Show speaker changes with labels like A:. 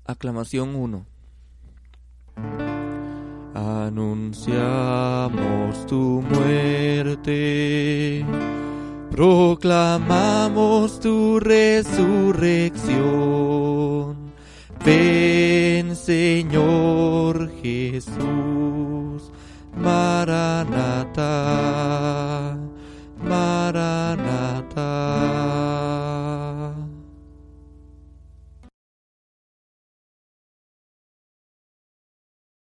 A: Aclamación 1. Anunciamos tu muerte, proclamamos tu resurrección. Ven, Señor Jesús, Maranatha.